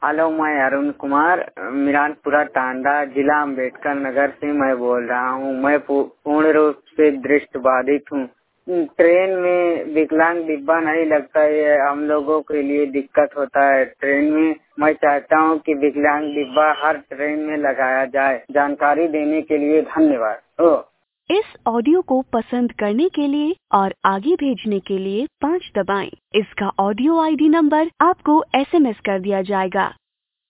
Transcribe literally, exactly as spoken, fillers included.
Hello, मैं अरुण कुमार मिरानपुरा टांडा जिला अम्बेडकर नगर से मैं बोल रहा हूँ। मैं पूर्ण रूप से दृष्टिबाधित हूँ। ट्रेन में विकलांग डिब्बा नहीं लगता है, हम लोगों के लिए दिक्कत होता है ट्रेन में। मैं चाहता हूँ कि विकलांग डिब्बा हर ट्रेन में लगाया जाए। जानकारी देने के लिए धन्यवाद। ओ इस ऑडियो को पसंद करने के लिए और आगे भेजने के लिए पाँच दबाएं। इसका ऑडियो आईडी नंबर आपको एसएमएस कर दिया जाएगा।